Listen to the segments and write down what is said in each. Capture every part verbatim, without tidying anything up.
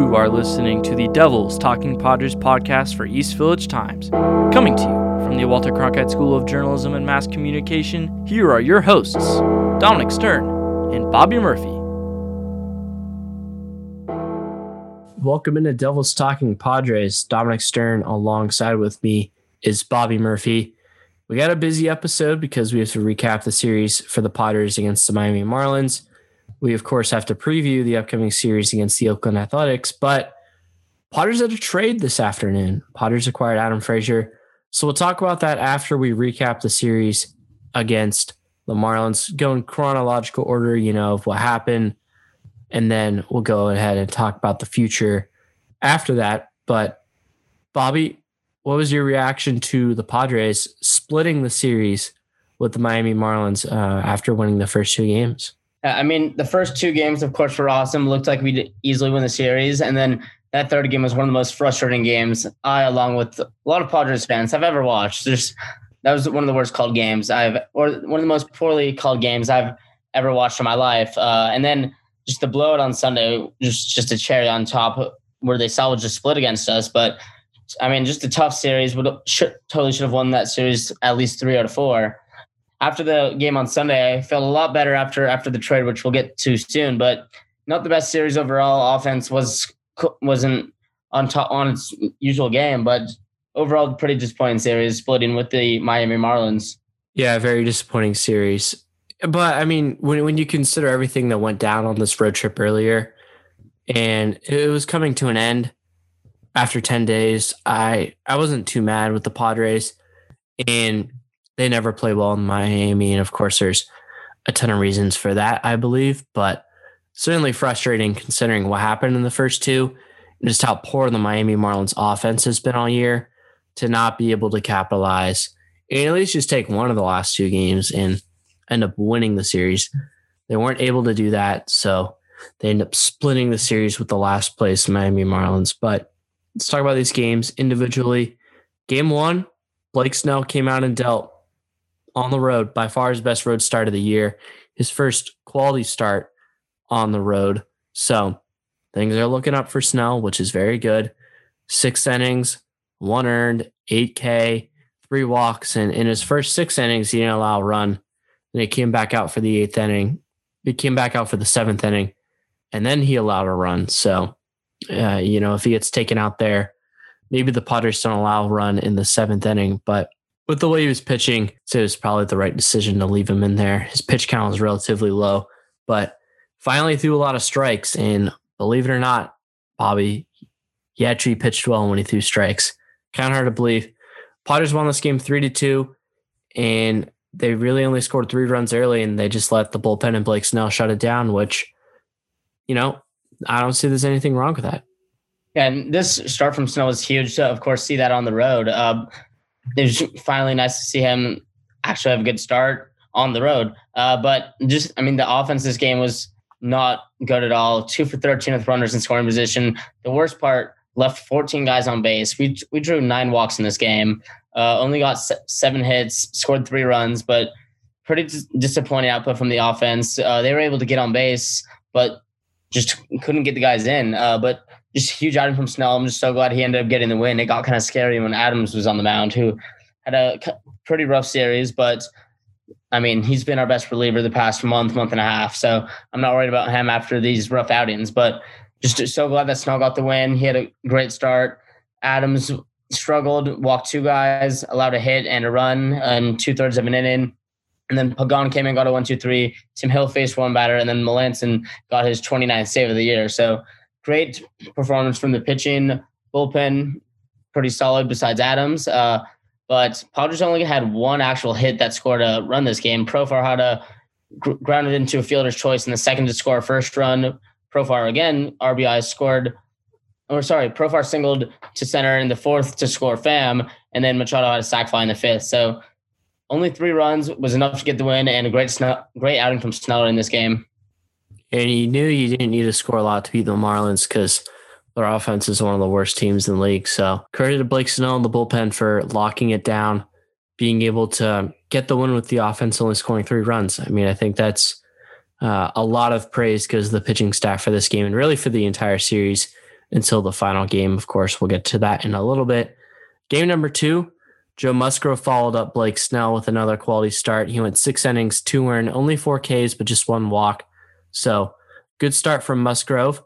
You are listening to the Devils Talking Padres podcast for East Village Times. Coming to you from the Walter Cronkite School of Journalism and Mass Communication, here are your hosts, Dominic Stern and Bobby Murphy. Welcome into Devils Talking Padres. Dominic Stern alongside with me is Bobby Murphy. We got a busy episode because we have to recap the series for the Padres against the Miami Marlins. We, of course, have to preview the upcoming series against the Oakland Athletics, but Padres had a trade this afternoon. Padres acquired Adam Frazier. So we'll talk about that after we recap the series against the Marlins, go in chronological order, you know, of what happened, and then we'll go ahead and talk about the future after that. But Bobby, what was your reaction to the Padres splitting the series with the Miami Marlins uh, after winning the first two games? I mean, the first two games, of course, were awesome. Looked like we'd easily win the series. And then that third game was one of the most frustrating games I, along with a lot of Padres fans, have ever watched. There's, that was one of the worst called games I've, or one of the most poorly called games I've ever watched in my life. Uh, and then just the blowout on Sunday, just, just a cherry on top where they salvaged a split against us. But I mean, just a tough series. Would should, totally should have won that series at least three out of four. After the game on Sunday, I felt a lot better after after the trade, which we'll get to soon. But not the best series overall. Offense was wasn't on top on its usual game, but overall, pretty disappointing series, splitting with the Miami Marlins. Yeah, very disappointing series. But I mean, when when you consider everything that went down on this road trip earlier, and it was coming to an end after ten days, I I wasn't too mad with the Padres, and they never play well in Miami, and of course, there's a ton of reasons for that, I believe, but certainly frustrating considering what happened in the first two, and just how poor the Miami Marlins offense has been all year to not be able to capitalize and at least just take one of the last two games and end up winning the series. They weren't able to do that, so they end up splitting the series with the last place Miami Marlins. But let's talk about these games individually. Game one, Blake Snell came out and dealt on the road, by far his best road start of the year, his first quality start on the road. So things are looking up for Snell, which is very good. Six innings, one earned, eight K, three walks, and in his first six innings, he didn't allow a run. Then he came back out for the eighth inning. He came back out for the seventh inning, and then he allowed a run. So, uh, you know, if he gets taken out there, maybe the Padres don't allow a run in the seventh inning, but with the way he was pitching, so it was probably the right decision to leave him in there. His pitch count was relatively low, but finally threw a lot of strikes. And believe it or not, Bobby, he actually pitched well when he threw strikes. Kind of hard to believe. Padres won this game three to two, and they really only scored three runs early, and they just let the bullpen and Blake Snell shut it down, which, you know, I don't see there's anything wrong with that. Yeah, and this start from Snell was huge to, of course, see that on the road. Uh, It was finally nice to see him actually have a good start on the road. Uh, but just, I mean, the offense this game was not good at all. Two for thirteen with runners in scoring position. The worst part, left fourteen guys on base. We we drew nine walks in this game. Uh, only got se- seven hits, scored three runs, but pretty dis- disappointing output from the offense. Uh, they were able to get on base, but just couldn't get the guys in. Uh, but just a huge item from Snell. I'm just so glad he ended up getting the win. It got kind of scary when Adams was on the mound, who had a pretty rough series. But, I mean, he's been our best reliever the past month, month and a half. So I'm not worried about him after these rough outings. But just so glad that Snell got the win. He had a great start. Adams struggled, walked two guys, allowed a hit and a run in two-thirds of an inning. And then Pagan came in, got a one two three. Tim Hill faced one batter, and then Melanson got his twenty-ninth save of the year. So great performance from the pitching. Bullpen, pretty solid besides Adams. Uh, but Padres only had one actual hit that scored a run this game. Profar had a gr- grounded into a fielder's choice in the second to score a first run. Profar again, R B I scored, or sorry, Profar singled to center in the fourth to score Pham, and then Machado had a sac fly in the fifth. So only three runs was enough to get the win, and a great Snell, great outing from Sneller in this game. And you knew you didn't need to score a lot to beat the Marlins because their offense is one of the worst teams in the league. So credit to Blake Snell and the bullpen for locking it down, being able to get the win with the offense only scoring three runs. I mean, I think that's uh, a lot of praise because the pitching staff for this game and really for the entire series until the final game. Of course, we'll get to that in a little bit. Game number two, Joe Musgrove followed up Blake Snell with another quality start. He went six innings, two earned, only four Ks, but just one walk. So good start from Musgrove.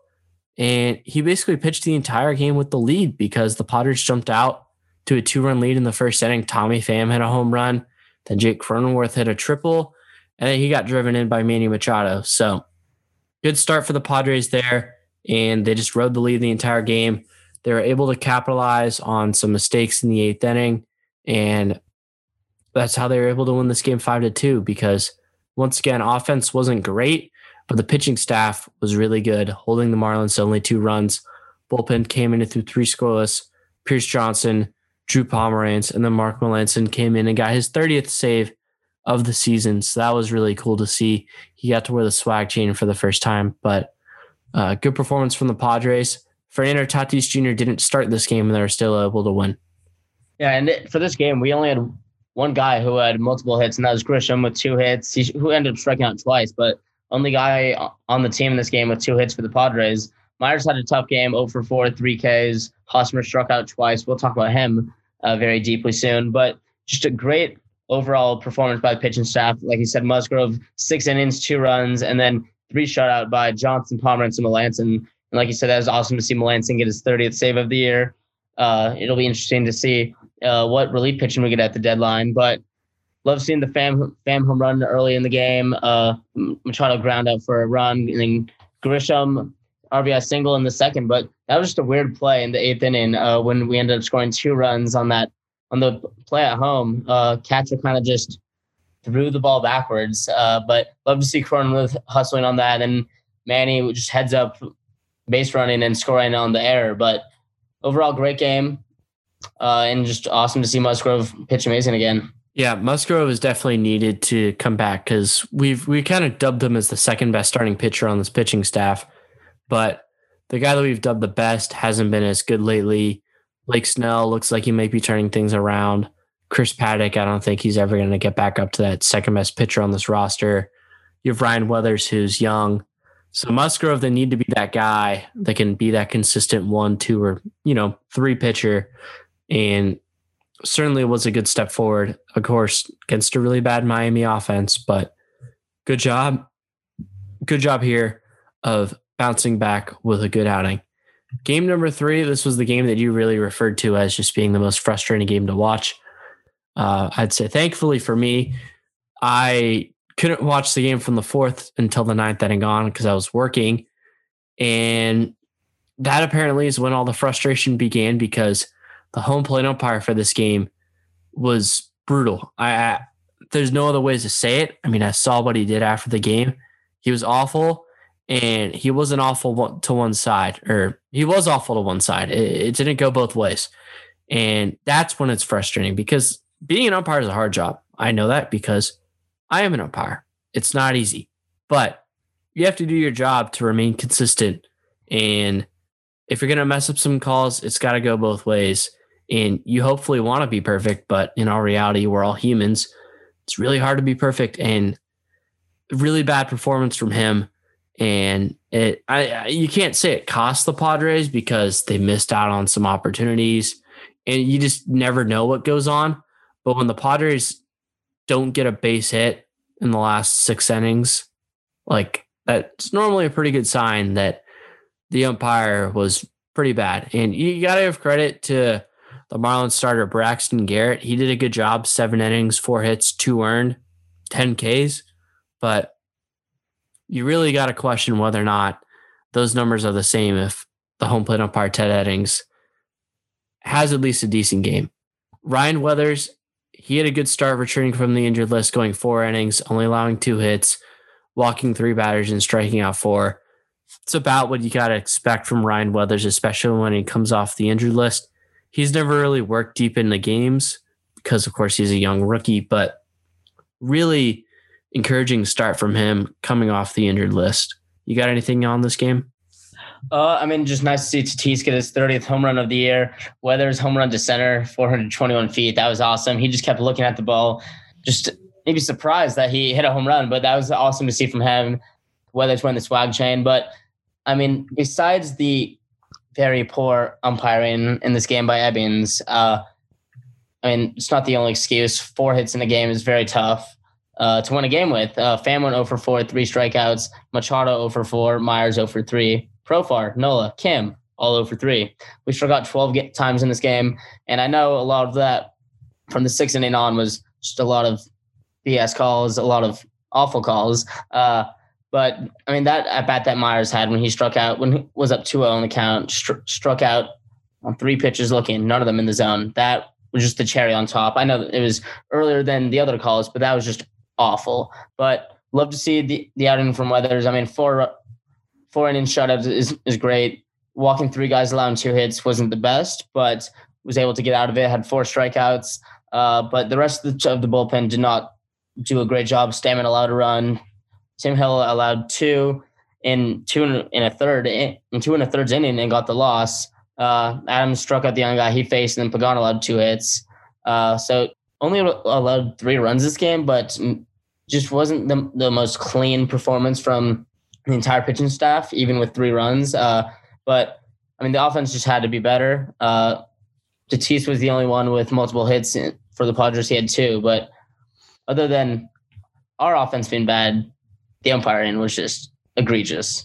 And he basically pitched the entire game with the lead because the Padres jumped out to a two-run lead in the first inning. Tommy Pham hit a home run. Then Jake Cronenworth hit a triple. And then he got driven in by Manny Machado. So good start for the Padres there. And they just rode the lead the entire game. They were able to capitalize on some mistakes in the eighth inning. And that's how they were able to win this game five to two because, once again, offense wasn't great, but the pitching staff was really good, holding the Marlins to only two runs. Bullpen came in and threw three scoreless. Pierce Johnson, Drew Pomeranz, and then Mark Melancon came in and got his thirtieth save of the season. So that was really cool to see. He got to wear the swag chain for the first time, but uh, good performance from the Padres. Fernando Tatis Junior didn't start this game, and they were still able to win. Yeah, and for this game, we only had one guy who had multiple hits, and that was Grisham with two hits, he, who ended up striking out twice, but only guy on the team in this game with two hits for the Padres. Myers had a tough game, oh for four, three Ks. Hosmer struck out twice. We'll talk about him uh, very deeply soon, but just a great overall performance by the pitching staff. Like you said, Musgrove, six innings, two runs, and then three shutout by Johnson, Pomeranz, and Melancon. And like you said, that was awesome to see Melancon get his thirtieth save of the year. Uh, it'll be interesting to see uh, what relief pitching we get at the deadline, but love seeing the Pham, Pham home run early in the game. Uh, Machado ground out for a run, and then Grisham R B I single in the second. But that was just a weird play in the eighth inning uh, when we ended up scoring two runs on that on the play at home. Uh, catcher kind of just threw the ball backwards. Uh, but love to see Cronenworth hustling on that, and Manny just heads up, base running and scoring on the error. But overall, great game, uh, and just awesome to see Musgrove pitch amazing again. Yeah, Musgrove is definitely needed to come back because we've we kind of dubbed him as the second best starting pitcher on this pitching staff, but the guy that we've dubbed the best hasn't been as good lately. Blake Snell looks like he might be turning things around. Chris Paddock, I don't think he's ever going to get back up to that second best pitcher on this roster. You have Ryan Weathers, who's young. So Musgrove, they need to be that guy that can be that consistent one, two, or, you know, three pitcher. And certainly was a good step forward, of course, against a really bad Miami offense, but good job. Good job here of bouncing back with a good outing. Game number three, this was the game that you really referred to as just being the most frustrating game to watch. Uh, I'd say thankfully for me, I couldn't watch the game from the fourth until the ninth inning on because I was working. And that apparently is when all the frustration began because the home plate umpire for this game was brutal. I, I there's no other ways to say it. I mean, I saw what he did after the game. He was awful, and he wasn't awful to one side, or he was awful to one side. It, it didn't go both ways. And that's when it's frustrating because being an umpire is a hard job. I know that because I am an umpire. It's not easy, but you have to do your job to remain consistent. And if you're going to mess up some calls, it's got to go both ways. And you hopefully want to be perfect, but in all reality, we're all humans. It's really hard to be perfect, and really bad performance from him. And it, I, you can't say it cost the Padres because they missed out on some opportunities, and you just never know what goes on. But when the Padres don't get a base hit in the last six innings, like that's normally a pretty good sign that the umpire was pretty bad. And you got to give credit to the Marlins starter, Braxton Garrett. He did a good job. Seven innings, four hits, two earned, ten Ks. But you really got to question whether or not those numbers are the same if the home plate umpire, Ted Eddings, has at least a decent game. Ryan Weathers, he had a good start returning from the injured list, going four innings, only allowing two hits, walking three batters and striking out four. It's about what you got to expect from Ryan Weathers, especially when he comes off the injured list. He's never really worked deep in the games because, of course, he's a young rookie, but really encouraging start from him coming off the injured list. You got anything on this game? Uh, I mean, just nice to see Tatis get his thirtieth home run of the year. Weathers home run to center, four hundred twenty-one feet. That was awesome. He just kept looking at the ball, just maybe surprised that he hit a home run, but that was awesome to see from him. Weathers won the swag chain. But I mean, besides the very poor umpiring in this game by Ebbings. Uh, I mean, it's not the only excuse. Four hits in a game is very tough uh, to win a game with. Uh, Pham went zero for four, three strikeouts. Machado zero for four, Myers zero for three. Profar, Nola, Kim, all zero for three. We struck out twelve times in this game, and I know a lot of that from the sixth inning on was just a lot of B S calls, a lot of awful calls. Uh, but, I mean, that at-bat that Myers had when he struck out, when he was up two oh on the count, stru- struck out on three pitches looking, none of them in the zone. That was just the cherry on top. I know it was earlier than the other calls, but that was just awful. But love to see the, the outing from Weathers. I mean, four four inning shutouts is, is great. Walking three guys, allowing two hits wasn't the best, but was able to get out of it, had four strikeouts. Uh, but the rest of the, of the bullpen did not do a great job. Stammen allowed a run. Tim Hill allowed two in two in, in a third in, in two in a third inning and got the loss. Uh, Adams struck out the young guy he faced, and then Pagan allowed two hits. Uh, so only allowed three runs this game, but just wasn't the, the most clean performance from the entire pitching staff, even with three runs. Uh, but, I mean, the offense just had to be better. Uh, Tatis was the only one with multiple hits for the Padres. He had two. But other than our offense being bad, the umpiring was just egregious.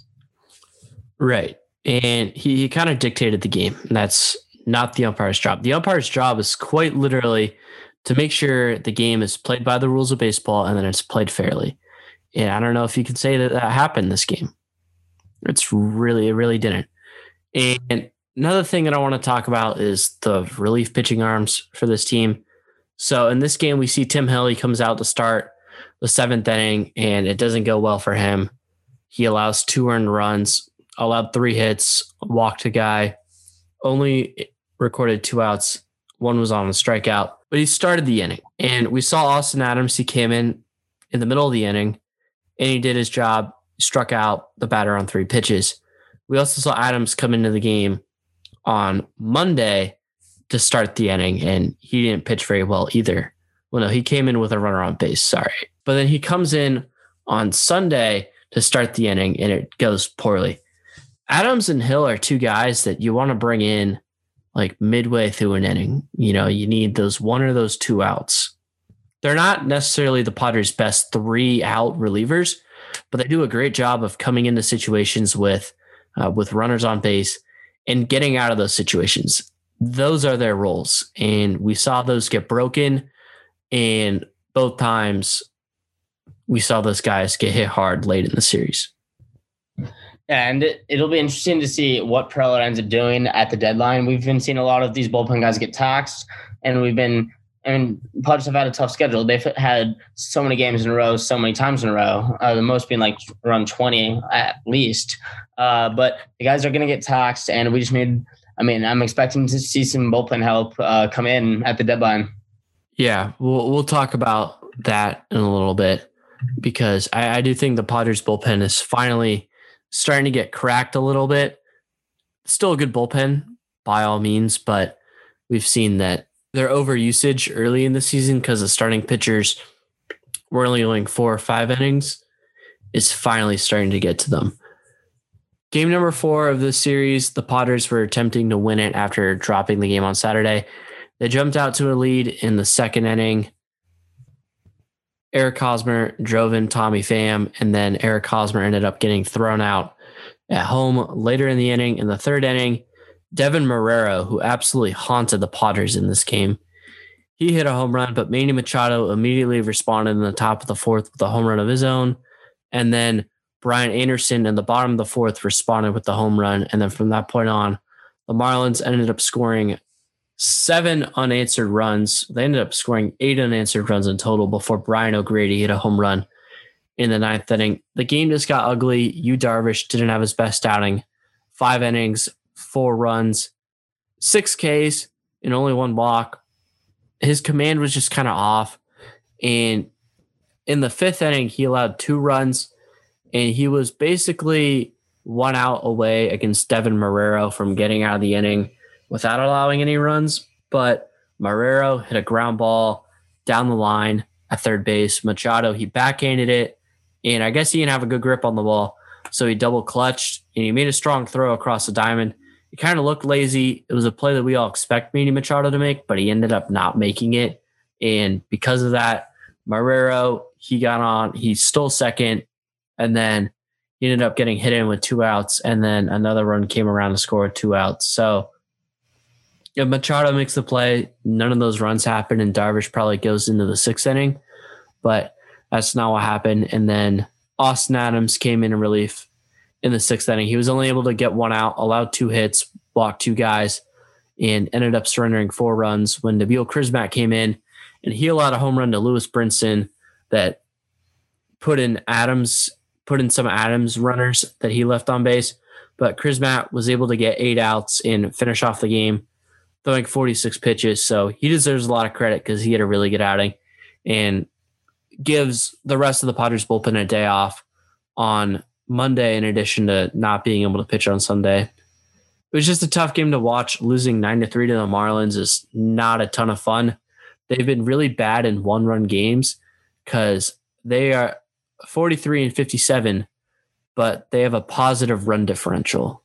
Right. And he, he kind of dictated the game. And that's not the umpire's job. The umpire's job is quite literally to make sure the game is played by the rules of baseball and then it's played fairly. And I don't know if you can say that that happened this game. It's really, it really didn't. And another thing that I want to talk about is the relief pitching arms for this team. So in this game, we see Tim Hill. He comes out to start the seventh inning, and it doesn't go well for him. He allows two earned runs, allowed three hits, walked a guy, only recorded two outs. One was on a strikeout, but he started the inning. And we saw Austin Adams. He came in in the middle of the inning, and he did his job, struck out the batter on three pitches. We also saw Adams come into the game on Monday to start the inning, and he didn't pitch very well either. Well, no, he came in with a runner on base, sorry. But then he comes in on Sunday to start the inning, and it goes poorly. Adams and Hill are two guys that you want to bring in like midway through an inning. You know, you need those one or those two outs. They're not necessarily the Padres' best three-out relievers, but they do a great job of coming into situations with uh, with runners on base and getting out of those situations. Those are their roles, and we saw those get broken, and both times we saw those guys get hit hard late in the series. Yeah, and it, it'll be interesting to see what Preller ends up doing at the deadline. We've been seeing a lot of these bullpen guys get taxed, and we've been – I mean, Padres have had a tough schedule. They've had so many games in a row, so many times in a row, uh, the most being like around twenty at least. Uh, but the guys are going to get taxed, and we just need – I mean, I'm expecting to see some bullpen help uh, come in at the deadline. Yeah, we'll, we'll talk about that in a little bit because I, I do think the Padres bullpen is finally starting to get cracked a little bit. Still a good bullpen by all means, but we've seen that their overusage early in the season because the starting pitchers were only going four or five innings is finally starting to get to them. Game number four of the series, the Padres were attempting to win it after dropping the game on Saturday. They jumped out to a lead in the second inning. Eric Hosmer drove in Tommy Pham, and then Eric Hosmer ended up getting thrown out at home later in the inning. In the third inning, Devin Marrero, who absolutely haunted the Padres in this game, he hit a home run, but Manny Machado immediately responded in the top of the fourth with a home run of his own. And then Brian Anderson in the bottom of the fourth responded with the home run. And then from that point on, the Marlins ended up scoring seven unanswered runs. They ended up scoring eight unanswered runs in total before Brian O'Grady hit a home run in the ninth inning. The game just got ugly. Yu Darvish didn't have his best outing. Five innings, four runs, six Ks, and only one walk. His command was just kind of off. And in the fifth inning, he allowed two runs, and he was basically one out away against Devin Marrero from getting out of the inning without allowing any runs. But Marrero hit a ground ball down the line at third base. Machado, he backhanded it, and I guess he didn't have a good grip on the ball, so he double clutched, and he made a strong throw across the diamond. It kind of looked lazy. It was a play that we all expect Manny Machado to make, but he ended up not making it. And because of that, Marrero, he got on, he stole second, and then he ended up getting hit in with two outs, and then another run came around to score with two outs. So if Machado makes the play, none of those runs happen, and Darvish probably goes into the sixth inning, but that's not what happened. And then Austin Adams came in in relief in the sixth inning. He was only able to get one out, allowed two hits, blocked two guys, and ended up surrendering four runs when Nabil Crismatt came in, and he allowed a home run to Lewis Brinson that put in Adams, put in some Adams runners that he left on base. But Crismatt was able to get eight outs and finish off the game, throwing forty-six pitches. So he deserves a lot of credit because he had a really good outing and gives the rest of the Padres bullpen a day off on Monday, in addition to not being able to pitch on Sunday. It was just a tough game to watch. Losing nine to three to the Marlins is not a ton of fun. They've been really bad in one-run games because they are forty-three and fifty-seven, but they have a positive run differential,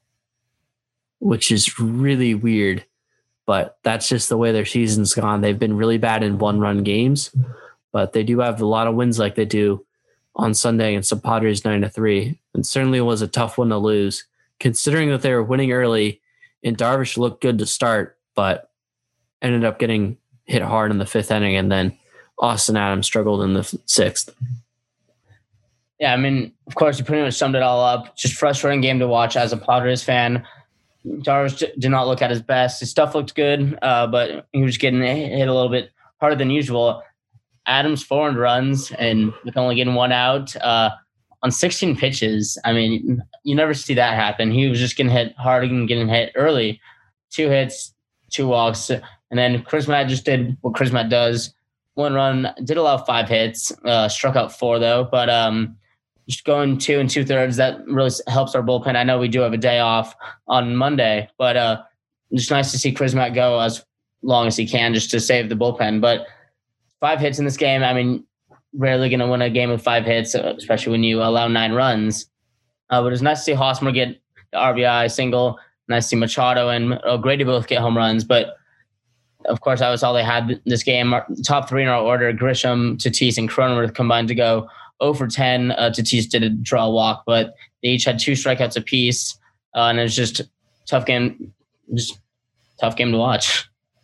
which is really weird. But that's just the way their season's gone. They've been really bad in one-run games, but they do have a lot of wins like they do on Sunday against the Padres nine to three. And certainly was a tough one to lose, considering that they were winning early and Darvish looked good to start, but ended up getting hit hard in the fifth inning, and then Austin Adams struggled in the sixth. Yeah, I mean, of course, you pretty much summed it all up. Just frustrating game to watch as a Padres fan. Darvish did not look at his best. His stuff looked good, uh, but he was getting hit a little bit harder than usual. Adams four and runs, and with only getting one out uh, on sixteen pitches. I mean, you never see that happen. He was just getting hit hard and getting hit early. Two hits, two walks, and then Crismatt just did what Crismatt does. One run, did allow five hits, uh, struck out four though, but um, just going two and two thirds, that really helps our bullpen. I know we do have a day off on Monday, but uh, just nice to see Crismatt go as long as he can just to save the bullpen. But five hits in this game, I mean, rarely going to win a game with five hits, especially when you allow nine runs. Uh, but it's nice to see Hosmer get the R B I single. Nice to see Machado and O'Grady both get home runs. But, of course, that was all they had this game. Our top three in our order, Grisham, Tatis, and Cronenworth combined to go oh for ten. Uh, Tatis did draw a walk, but they each had two strikeouts apiece. Uh, and it was just a tough game, just tough game to watch.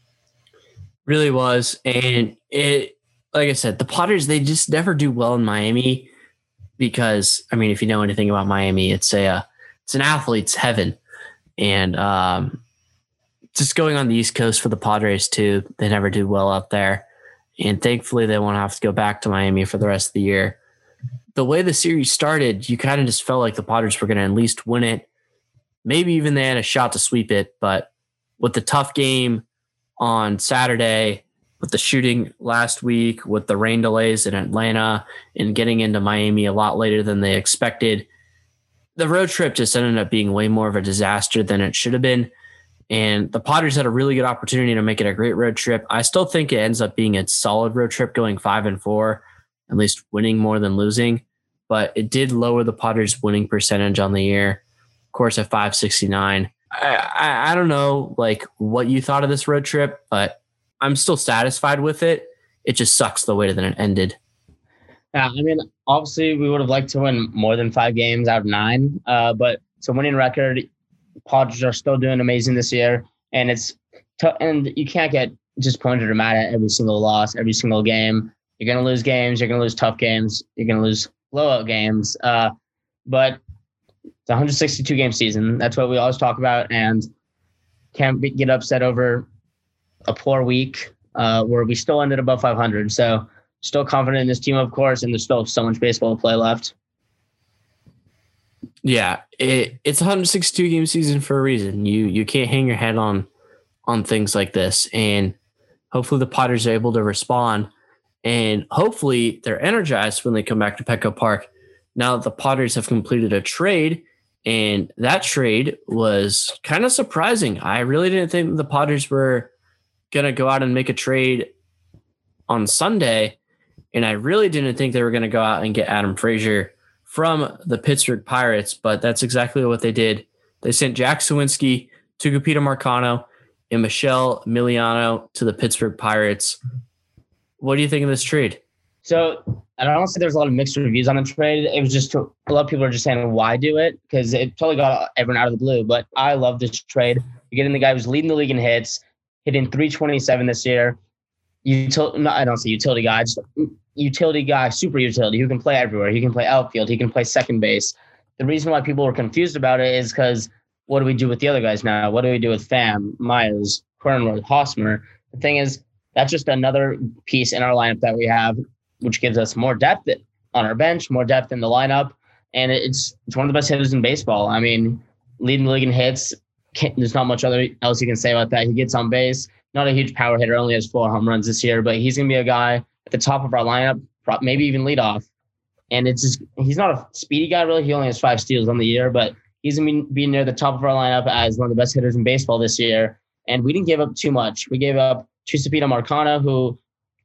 Really was. And it, like I said, the Padres, they just never do well in Miami because, I mean, if you know anything about Miami, it's a, uh, it's an athlete's heaven. And um, just going on the East Coast for the Padres too, they never do well out there. And thankfully they won't have to go back to Miami for the rest of the year. The way the series started, you kind of just felt like the Padres were going to at least win it. Maybe even they had a shot to sweep it, but with the tough game on Saturday, with the shooting last week, with the rain delays in Atlanta and getting into Miami a lot later than they expected, the road trip just ended up being way more of a disaster than it should have been. And the Padres had a really good opportunity to make it a great road trip. I still think it ends up being a solid road trip, going five and four, at least winning more than losing. But it did lower the Padres' winning percentage on the year, of course, at five sixty-nine. I, I, I don't know like what you thought of this road trip, but I'm still satisfied with it. It just sucks the way that it ended. Yeah, I mean, obviously we would have liked to win more than five games out of nine, uh, but it's a winning record. Padres are still doing amazing this year, and it's t- and you can't get disappointed or mad at every single loss, every single game. You're gonna lose games. You're gonna lose tough games. You're gonna lose blowout games. Uh, but it's a one hundred sixty-two game season. That's what we always talk about, and can't be, get upset over a poor week uh, where we still ended above five hundred. So still confident in this team, of course, and there's still so much baseball to play left. Yeah, it, it's a one hundred sixty-two game season for a reason. You you can't hang your head on on things like this, and hopefully the Padres are able to respond, and hopefully they're energized when they come back to Petco Park. Now that the Padres have completed a trade, and that trade was kind of surprising. I really didn't think the Padres were going to go out and make a trade on Sunday, and I really didn't think they were going to go out and get Adam Frazier from the Pittsburgh Pirates, but that's exactly what they did. They sent Jack Sawinski Tucupita Marcano and Michelle Miliano to the Pittsburgh Pirates. What do you think of this trade? So I don't say there's a lot of mixed reviews on the trade. It was just a lot of people are just saying, why do it? Because it totally got everyone out of the blue. But I love this trade. You're getting the guy who's leading the league in hits, hitting three twenty-seven this year. Util- no, I don't say utility guy, just utility guy, super utility, who can play everywhere. He can play outfield. He can play second base. The reason why people were confused about it is because what do we do with the other guys now? What do we do with Pham, Myers, Cronenworth, Hosmer? The thing is, that's just another piece in our lineup that we have, which gives us more depth on our bench, more depth in the lineup. And it's it's one of the best hitters in baseball. I mean, leading the league in hits, there's not much other else you can say about that. He gets on base. Not a huge power hitter, only has four home runs this year, but he's going to be a guy at the top of our lineup, maybe even lead off. And it's just, he's not a speedy guy, really. He only has five steals on the year, but he's going to be near the top of our lineup as one of the best hitters in baseball this year. And we didn't give up too much. We gave up Tucupita Marcano, who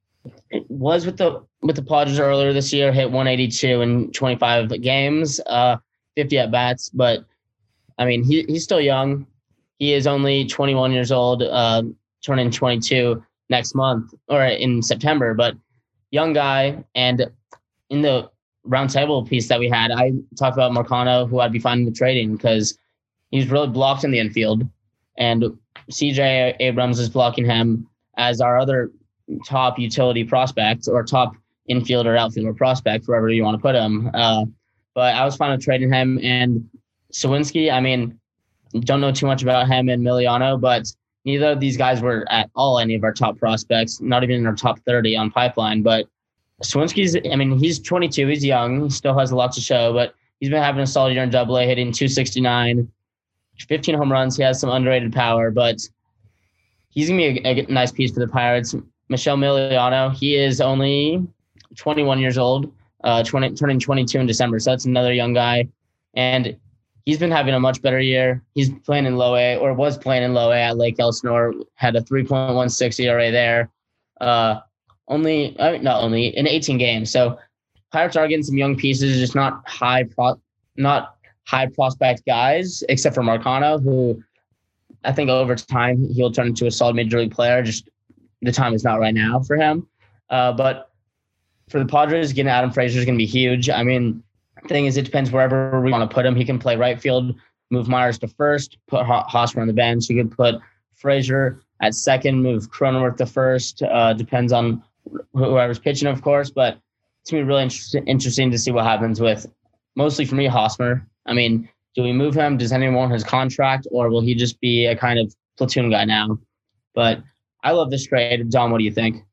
was with the with the Padres earlier this year, hit one eighty-two in twenty-five games, uh, fifty at-bats. But, I mean, he he's still young. He is only twenty-one years old, uh, turning twenty-two next month or in September. But young guy. And in the roundtable piece that we had, I talked about Marcano, who I'd be fine with trading because he's really blocked in the infield. And C J Abrams is blocking him as our other top utility prospect or top infielder, outfielder prospect, wherever you want to put him. Uh, but I was fine with trading him. And Suwinski, I mean, don't know too much about him and Miliano, but neither of these guys were at all any of our top prospects, not even in our top thirty on Pipeline. But Suwinski's, I mean, he's twenty-two, he's young, he still has a lot to show, but he's been having a solid year in Double A, hitting two sixty-nine, fifteen home runs. He has some underrated power, but he's going to be a, a nice piece for the Pirates. Michelle Miliano, he is only twenty-one years old, uh, twenty, turning twenty-two in December. So that's another young guy. And he's been having a much better year. He's playing in low A, or was playing in low A at Lake Elsinore, had a three point one six E R A there. Uh, only, uh, not only, in eighteen games. So Pirates are getting some young pieces, just not high pro, not high prospect guys, except for Marcano, who I think over time he'll turn into a solid major league player. Just the time is not right now for him. Uh, but for the Padres, getting Adam Frazier is going to be huge. I mean, the thing is, it depends wherever we want to put him. He can play right field, move Myers to first, put Hosmer on the bench. You could put Frazier at second, move Cronenworth to first. Uh, depends on whoever's pitching, of course. But it's going to be really inter- interesting to see what happens with, mostly for me, Hosmer. I mean, do we move him? Does anyone want his contract? Or will he just be a kind of platoon guy now? But I love this trade. Dom, what do you think?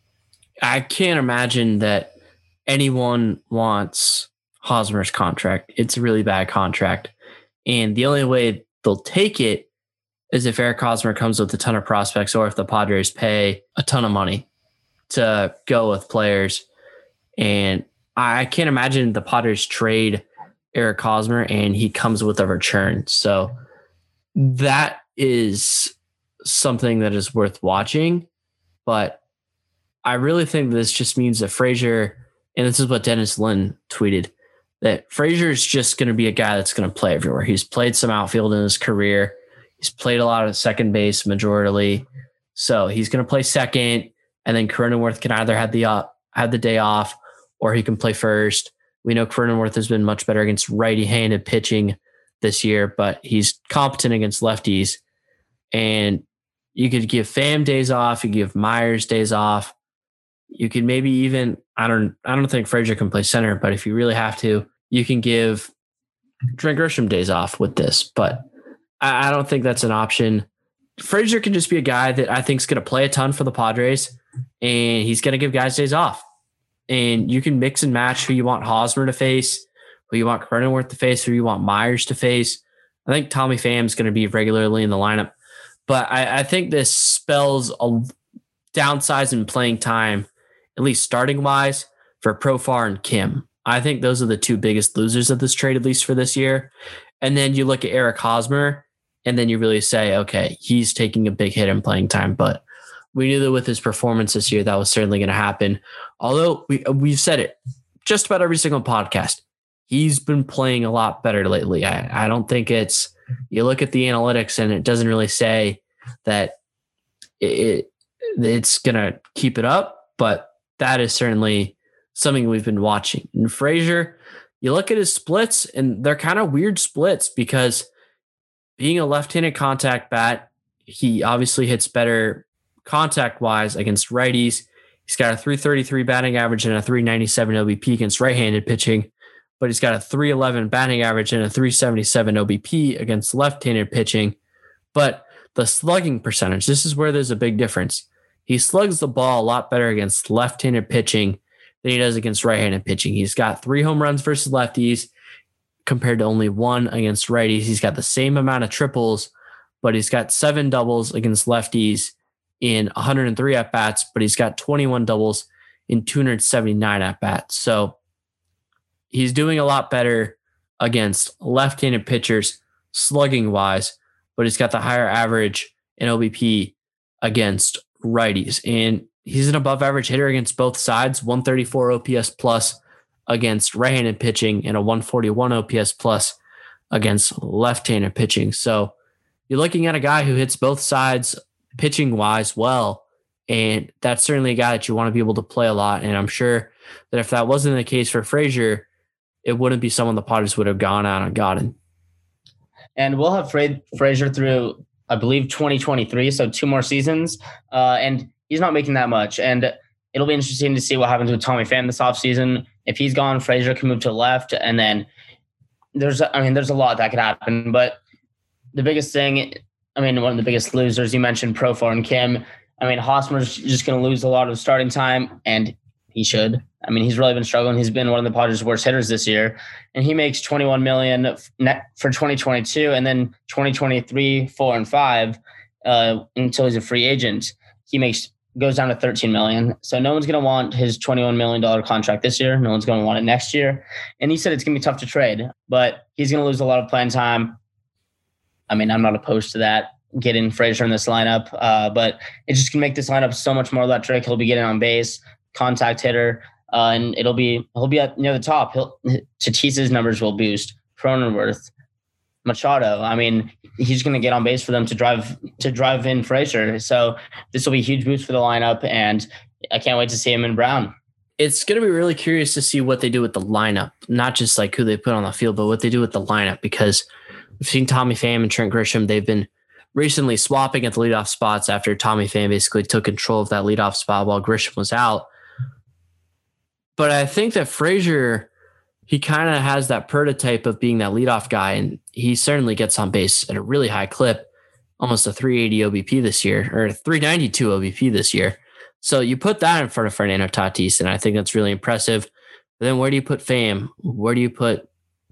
I can't imagine that anyone wants Hosmer's contract. It's a really bad contract. And the only way they'll take it is if Eric Hosmer comes with a ton of prospects, or if the Padres pay a ton of money to go with players. And I can't imagine the Padres trade Eric Hosmer and he comes with a return. So that is something that is worth watching. But I really think this just means that Frazier, and this is what Dennis Lin tweeted, that Frazier is just going to be a guy that's going to play everywhere. He's played some outfield in his career. He's played a lot of second base majorly. So he's going to play second, and then Cronenworth can either have the uh, have the day off, or he can play first. We know Cronenworth has been much better against righty-handed pitching this year, but he's competent against lefties. And you could give Pham days off. You give Myers days off. You could maybe even, I don't I don't think Frazier can play center, but if you really have to, you can give Trent Grisham days off with this. But I, I don't think that's an option. Frazier can just be a guy that I think is going to play a ton for the Padres, and he's going to give guys days off. And you can mix and match who you want Hosmer to face, who you want Cronenworth to face, who you want Myers to face. I think Tommy Pham is going to be regularly in the lineup. But I, I think this spells a downsize in playing time, at least starting wise, for Profar and Kim. I think those are the two biggest losers of this trade, at least for this year. And then you look at Eric Hosmer, and then you really say, okay, he's taking a big hit in playing time. But we knew that with his performance this year, that was certainly going to happen. Although we, we've said it just about every single podcast, he's been playing a lot better lately. I, I don't think it's you look at the analytics and it doesn't really say that it, it's going to keep it up, but that is certainly something we've been watching. And Frazier, you look at his splits and they're kind of weird splits because being a left-handed contact bat, he obviously hits better contact-wise against righties. He's got a three thirty-three batting average and a three ninety-seven O B P against right-handed pitching, but he's got a three eleven batting average and a three seventy-seven O B P against left-handed pitching. But the slugging percentage, this is where there's a big difference. He slugs the ball a lot better against left-handed pitching than he does against right-handed pitching. He's got three home runs versus lefties compared to only one against righties. He's got the same amount of triples, but he's got seven doubles against lefties in one hundred three at-bats, but he's got twenty-one doubles in two hundred seventy-nine at-bats. So he's doing a lot better against left-handed pitchers slugging-wise, but he's got the higher average in O B P against righties. And he's an above-average hitter against both sides, one thirty-four O P S plus against right-handed pitching and a one forty-one O P S plus against left-handed pitching. So you're looking at a guy who hits both sides pitching-wise well, and that's certainly a guy that you want to be able to play a lot. And I'm sure that if that wasn't the case for Frazier, it wouldn't be someone the Padres would have gone out and gotten. And we'll have Fra- Frazier through, I believe, twenty twenty-three, so two more seasons. Uh, and he's not making that much. And it'll be interesting to see what happens with Tommy Pham this offseason. If he's gone, Frazier can move to the left. And then there's, I mean, there's a lot that could happen. But the biggest thing, I mean, one of the biggest losers, you mentioned Profar and Kim. I mean, Hosmer's just going to lose a lot of starting time, and he should. I mean, he's really been struggling. He's been one of the Padres' worst hitters this year, and he makes twenty-one million dollars net for twenty twenty-two, and then twenty twenty-three, four and five uh, until he's a free agent. He makes goes down to thirteen million dollars. So no one's going to want his twenty-one million dollars contract this year. No one's going to want it next year. And he said it's going to be tough to trade, but he's going to lose a lot of playing time. I mean, I'm not opposed to that, getting Frazier in this lineup, uh, but it's just going to make this lineup so much more electric. He'll be getting on base, contact hitter, uh, and it'll be he'll be at near the top. He'll Tatis's numbers will boost. Cronenworth, Machado. I mean, he's going to get on base for them to drive to drive in Frazier. So this will be a huge boost for the lineup, and I can't wait to see him in Brown. It's going to be really curious to see what they do with the lineup, not just like who they put on the field, but what they do with the lineup, because we've seen Tommy Pham and Trent Grisham. They've been recently swapping at the leadoff spots after Tommy Pham basically took control of that leadoff spot while Grisham was out. But I think that Frazier, he kind of has that prototype of being that leadoff guy, and he certainly gets on base at a really high clip, almost a three eighty O B P this year, or three ninety-two O B P this year. So you put that in front of Fernando Tatis, and I think that's really impressive. But then where do you put Pham? Where do you put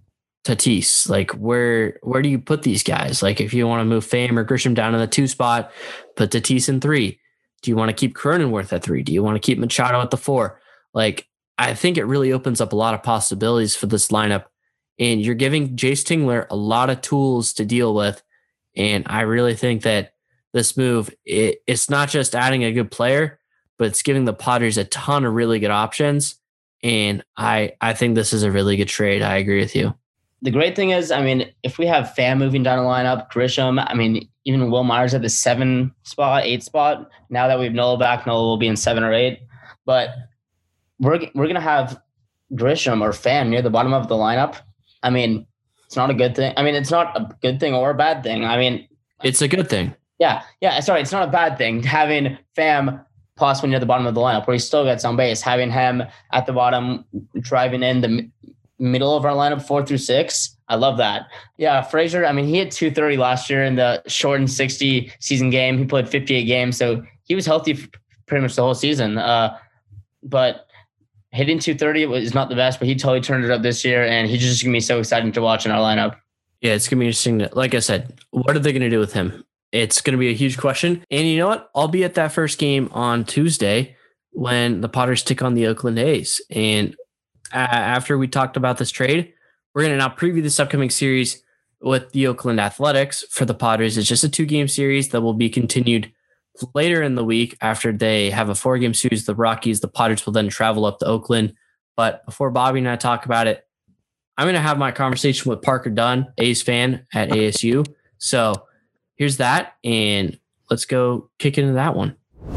Tatis? Like, where where do you put these guys? Like, if you want to move Pham or Grisham down in the two spot, put Tatis in three. Do you want to keep Cronenworth at three? Do you want to keep Machado at the four? Like, I think it really opens up a lot of possibilities for this lineup, and you're giving Jace Tingler a lot of tools to deal with. And I really think that this move, it, it's not just adding a good player, but it's giving the Padres a ton of really good options. And I, I think this is a really good trade. I agree with you. The great thing is, I mean, if we have Pham moving down the lineup, Grisham, I mean, even Will Myers at the seven spot, eight spot, now that we've Nola back, Nola will be in seven or eight. But we're we're going to have Grisham or Pham near the bottom of the lineup. I mean, it's not a good thing. I mean, it's not a good thing or a bad thing. I mean, it's a good thing. Yeah. Yeah. Sorry. It's not a bad thing having Pham possibly near the bottom of the lineup where he still gets on base, having him at the bottom, driving in the middle of our lineup, four through six. I love that. Yeah. Frazier, I mean, he hit two thirty last year in the shortened sixty season game. He played fifty-eight games. So he was healthy for pretty much the whole season. Uh, but hitting two thirty was not the best, but he totally turned it up this year, and he's just going to be so exciting to watch in our lineup. Yeah, it's going to be interesting. To, like I said, what are they going to do with him? It's going to be a huge question. And you know what? I'll be at that first game on Tuesday when the Padres take on the Oakland A's. And uh, after we talked about this trade, we're going to now preview this upcoming series with the Oakland Athletics for the Padres. It's just a two-game series that will be continued later in the week after they have a four-game series. The Rockies, the Padres will then travel up to Oakland. But before Bobby and I talk about it, I'm going to have my conversation with Parker Dunn, A's fan at A S U. So here's that, and let's go kick into that one.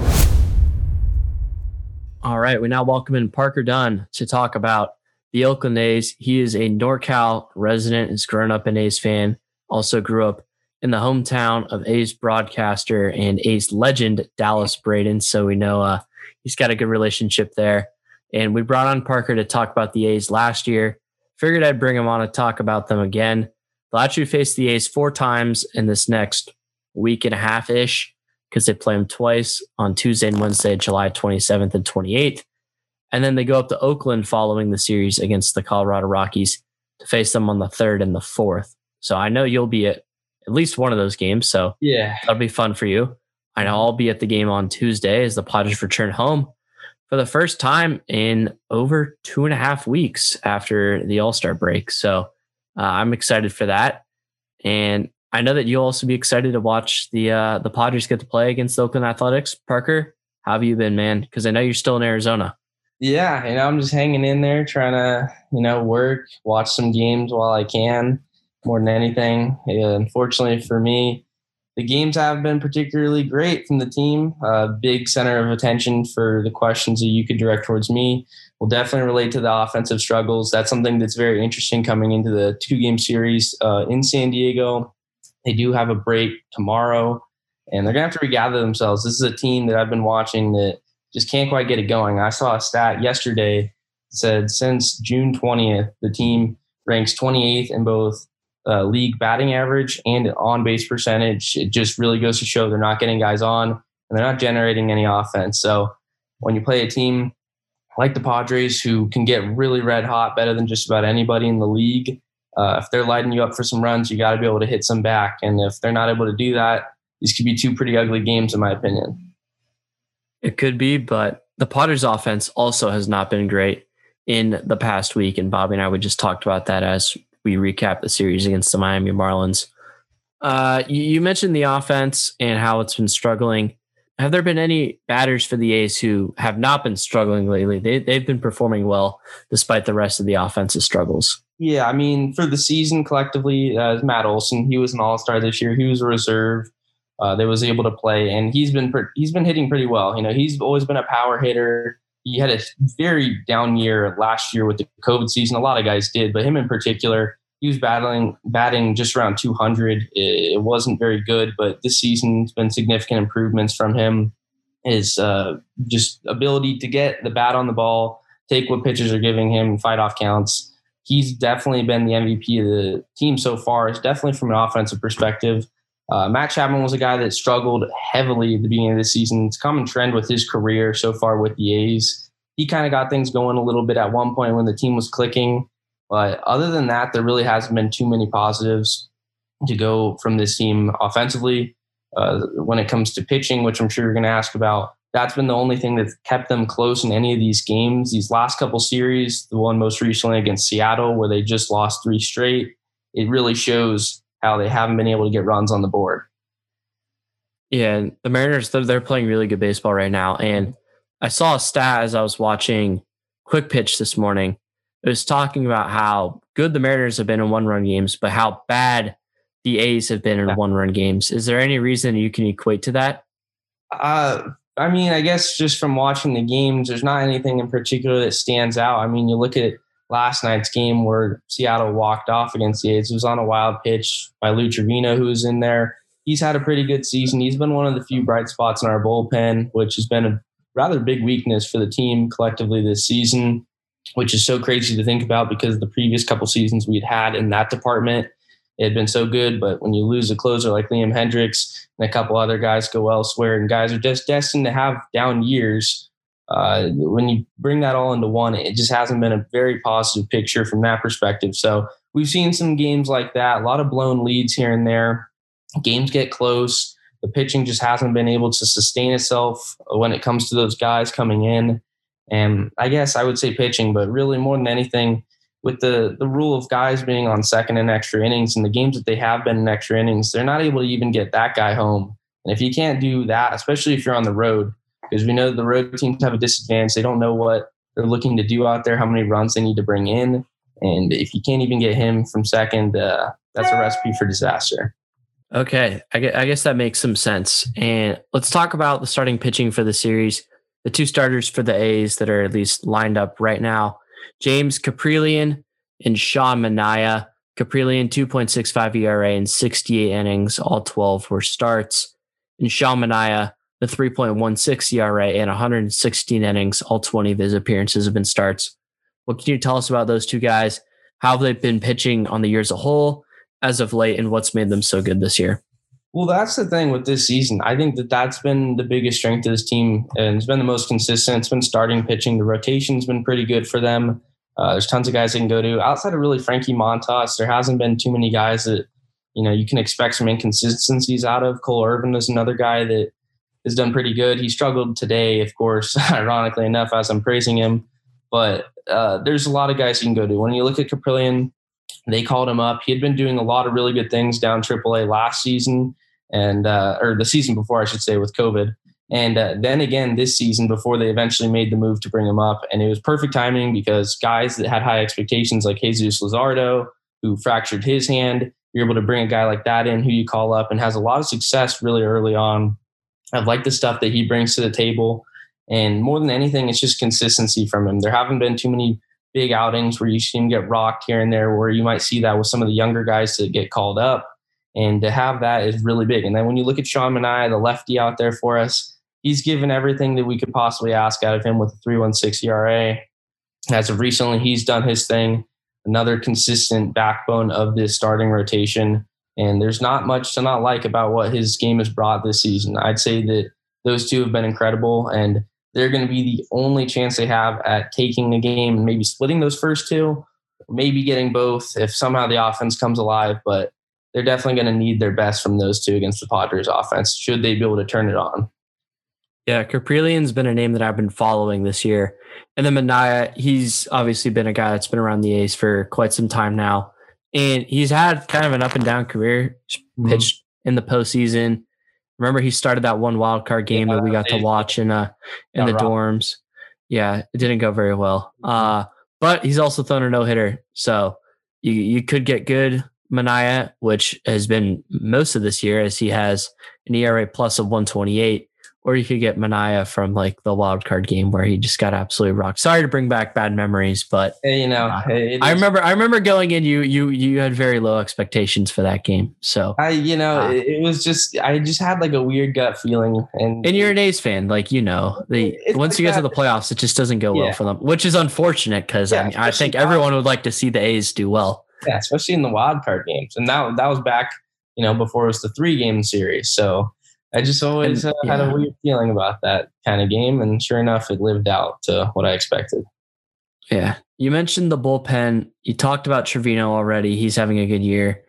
All right, we now welcome in Parker Dunn to talk about the Oakland A's. He is a NorCal resident, has grown up an A's fan, also grew up in the hometown of A's broadcaster and A's legend, Dallas Braden. So we know uh, he's got a good relationship there. And we brought on Parker to talk about the A's last year. Figured I'd bring him on to talk about them again. They'll actually face the A's four times in this next week and a half-ish, because they play them twice on Tuesday and Wednesday, July twenty-seventh and twenty-eighth. And then they go up to Oakland following the series against the Colorado Rockies to face them on the third and the fourth. So I know you'll be at at least one of those games. So yeah, that'll be fun for you. I know I'll be at the game on Tuesday as the Padres return home for the first time in over two and a half weeks after the All-Star break. So uh, I'm excited for that. And I know that you'll also be excited to watch the uh, the Padres get to play against the Oakland Athletics. Parker, how have you been, man? Because I know you're still in Arizona. Yeah, you know, I'm just hanging in there trying to, you know, work, watch some games while I can, more than anything. Yeah, unfortunately for me, the games haven't been particularly great from the team. A uh, big center of attention for the questions that you could direct towards me will definitely relate to the offensive struggles. That's something that's very interesting coming into the two-game series uh, in San Diego. They do have a break tomorrow, and they're going to have to regather themselves. This is a team that I've been watching that just can't quite get it going. I saw a stat yesterday that said since June twentieth, the team ranks twenty-eighth in both uh, league batting average and on-base percentage. It just really goes to show they're not getting guys on, and they're not generating any offense. So when you play a team like the Padres, who can get really red hot, better than just about anybody in the league, uh, if they're lighting you up for some runs, you got to be able to hit some back. And if they're not able to do that, these could be two pretty ugly games, in my opinion. It could be, but the Padres offense also has not been great in the past week. And Bobby and I, we just talked about that as we recap the series against the Miami Marlins. Uh, you, you mentioned the offense and how it's been struggling. Have there been any batters for the A's who have not been struggling lately? They, they've been performing well despite the rest of the offensive struggles. Yeah, I mean, for the season collectively, uh, Matt Olson, he was an all-star this year. He was a reserve. Uh, that was able to play, and he's been he's been hitting pretty well. You know, he's always been a power hitter. He had a very down year last year with the COVID season. A lot of guys did, but him in particular, he was battling batting just around two hundred. It wasn't very good, but this season's been significant improvements from him. His uh, just ability to get the bat on the ball, take what pitchers are giving him, and fight off counts. He's definitely been the M V P of the team so far. It's definitely from an offensive perspective. Uh, Matt Chapman was a guy that struggled heavily at the beginning of the season. It's a common trend with his career so far with the A's. He kind of got things going a little bit at one point when the team was clicking. But other than that, there really hasn't been too many positives to go from this team offensively. Uh, when it comes to pitching, which I'm sure you're going to ask about, that's been the only thing that's kept them close in any of these games. These last couple series, the one most recently against Seattle where they just lost three straight, it really shows how they haven't been able to get runs on the board. Yeah, the Mariners, they're, they're playing really good baseball right now. And I saw a stat as I was watching Quick Pitch this morning. It was talking about how good the Mariners have been in one-run games, but how bad the A's have been in yeah. one-run games. Is there any reason you can equate to that? Uh, I mean, I guess just from watching the games, there's not anything in particular that stands out. I mean, you look at last night's game where Seattle walked off against the A's. It was on a wild pitch by Lou Trevino, who was in there. He's had a pretty good season. He's been one of the few bright spots in our bullpen, which has been a rather big weakness for the team collectively this season, which is so crazy to think about because the previous couple seasons we'd had in that department, it had been so good. But when you lose a closer like Liam Hendriks and a couple other guys go elsewhere, and guys are just destined to have down years, Uh, when you bring that all into one, it just hasn't been a very positive picture from that perspective. So we've seen some games like that, a lot of blown leads here and there. Games get close. The pitching just hasn't been able to sustain itself when it comes to those guys coming in. And I guess I would say pitching, but really more than anything, with the, the rule of guys being on second and extra innings and the games that they have been in extra innings, they're not able to even get that guy home. And if you can't do that, especially if you're on the road, because we know the road teams have a disadvantage. They don't know what they're looking to do out there, how many runs they need to bring in. And if you can't even get him from second, uh, that's a recipe for disaster. Okay, I guess, I guess that makes some sense. And let's talk about the starting pitching for the series. The two starters for the A's that are at least lined up right now, James Kaprielian and Sean Manaea. Kaprielian, two point six five E R A in sixty-eight innings. All twelve were starts. And Sean Manaea, the three point one six E R A in one hundred sixteen innings. All twenty of his appearances have been starts. What can you tell us about those two guys? How have they been pitching on the year as a whole as of late, and what's made them so good this year? Well, that's the thing with this season. I think that that's been the biggest strength of this team, and it's been the most consistent. It's been starting pitching. The rotation's been pretty good for them. Uh, there's tons of guys they can go to. Outside of really Frankie Montas, there hasn't been too many guys that, you know, you can expect some inconsistencies out of. Cole Irvin is another guy that has done pretty good. He struggled today, of course, ironically enough, as I'm praising him. But uh, there's a lot of guys you can go to. When you look at Kaprielian, they called him up. He had been doing a lot of really good things down triple A last season, and uh, or the season before, I should say, with COVID. And uh, then again this season before they eventually made the move to bring him up. And it was perfect timing because guys that had high expectations like Jesus Luzardo, who fractured his hand, you're able to bring a guy like that in who you call up and has a lot of success really early on. I've liked the stuff that he brings to the table. And more than anything, it's just consistency from him. There haven't been too many big outings where you see him get rocked here and there, where you might see that with some of the younger guys that get called up. And to have that is really big. And then when you look at Sean Manaea, the lefty out there for us, he's given everything that we could possibly ask out of him with a three point one six E R A. As of recently, he's done his thing. Another consistent backbone of this starting rotation. And there's not much to not like about what his game has brought this season. I'd say that those two have been incredible, and they're going to be the only chance they have at taking the game and maybe splitting those first two, maybe getting both if somehow the offense comes alive. But they're definitely going to need their best from those two against the Padres offense, should they be able to turn it on. Yeah, Kaprielian's been a name that I've been following this year. And then Manaea, he's obviously been a guy that's been around the A's for quite some time now. And he's had kind of an up and down career, mm-hmm. pitched in the postseason. Remember, he started that one wild card game yeah, that we got to watch in uh in the dorms. Yeah, it didn't go very well. Uh, but he's also thrown a no-hitter. So you you could get good Manaea, which has been most of this year, as he has an E R A plus of one twenty-eight. Or you could get Manaea from like the wild card game where he just got absolutely rocked. Sorry to bring back bad memories, but hey, you know, uh, hey, I remember I remember going in. You you you had very low expectations for that game. So I, you know, uh, it, it was just I just had like a weird gut feeling. And and you're an A's fan, like you know, the once like you get that. to the playoffs, it just doesn't go Yeah. well for them, which is unfortunate because Yeah, I mean, I think everyone would like to see the A's do well. Yeah, especially in the wild card games, and that that was back, you know, before it was the three game series. So I just always And, uh, had yeah. a weird feeling about that kind of game, and sure enough, it lived out to what I expected. Yeah. You mentioned the bullpen. You talked about Trevino already. He's having a good year.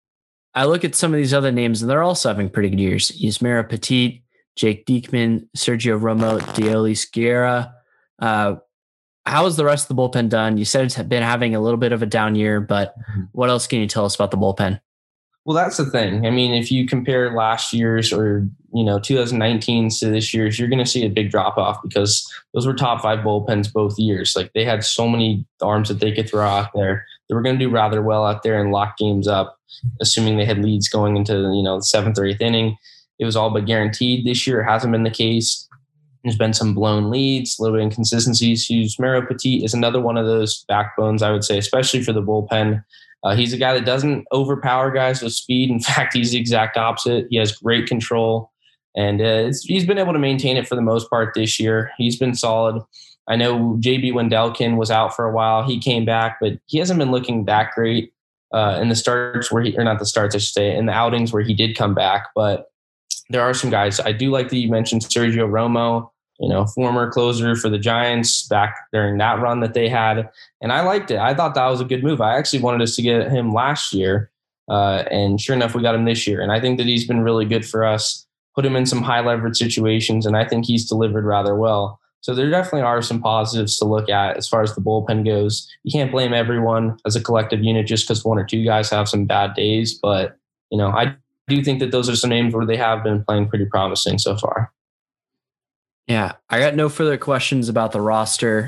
I look at some of these other names, and they're also having pretty good years. Yusmeiro Petit, Jake Diekman, Sergio Romo, Deolis Guerra. Uh, how has the rest of the bullpen done? You said it's been having a little bit of a down year, but what else can you tell us about the bullpen? Well, that's the thing. I mean, if you compare last year's or, you know, twenty nineteen to this year's, you're going to see a big drop off because those were top five bullpens both years. Like they had so many arms that they could throw out there. They were going to do rather well out there and lock games up, assuming they had leads going into, you know, the seventh or eighth inning. It was all but guaranteed. This year, it hasn't been the case. There's been some blown leads, a little bit of inconsistencies. Yusmeiro Petit is another one of those backbones, I would say, especially for the bullpen. Uh, he's a guy that doesn't overpower guys with speed. In fact, he's the exact opposite. He has great control, and uh, it's, he's been able to maintain it for the most part this year. He's been solid. I know J B Wendelken was out for a while. He came back, but he hasn't been looking that great uh, in the starts where he, or not the starts, I should say, in the outings where he did come back. But there are some guys. I do like that you mentioned Sergio Romo, you know, former closer for the Giants back during that run that they had. And I liked it. I thought that was a good move. I actually wanted us to get him last year. Uh, and sure enough, we got him this year. And I think that he's been really good for us, put him in some high leverage situations. And I think he's delivered rather well. So there definitely are some positives to look at as far as the bullpen goes. You can't blame everyone as a collective unit just because one or two guys have some bad days. But, you know, I do think that those are some names where they have been playing pretty promising so far. Yeah, I got no further questions about the roster.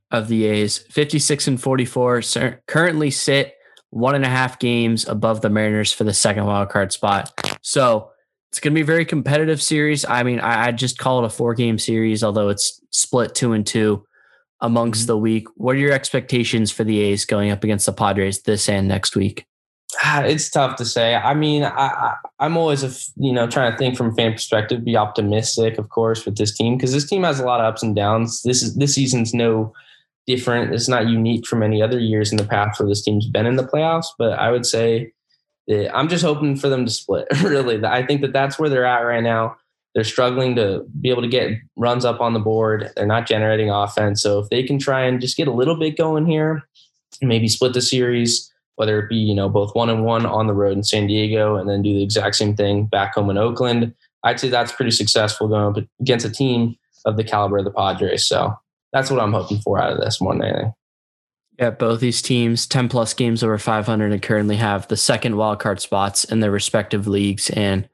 of the A's, fifty-six and forty-four, currently sit one and a half games above the Mariners for the second wild card spot. So it's going to be a very competitive series. I mean, I, I'd just call it a four game series, although it's split two and two amongst the week. What are your expectations for the A's going up against the Padres this and next week? It's tough to say. I mean, I, I, I'm always, a, you know, trying to think from a fan perspective, be optimistic, of course, with this team, because this team has a lot of ups and downs. This is this season's no different. It's not unique from any other years in the past where this team's been in the playoffs. But I would say that I'm just hoping for them to split. Really, I think that that's where they're at right now. They're struggling to be able to get runs up on the board. They're not generating offense. So if they can try and just get a little bit going here, maybe split the series, whether it be, you know, both one and one on the road in San Diego and then do the exact same thing back home in Oakland, I'd say that's pretty successful going up against a team of the caliber of the Padres. So that's what I'm hoping for out of this more than anything. Yeah, both these teams, ten plus games over five hundred, and currently have the second wildcard spots in their respective leagues. And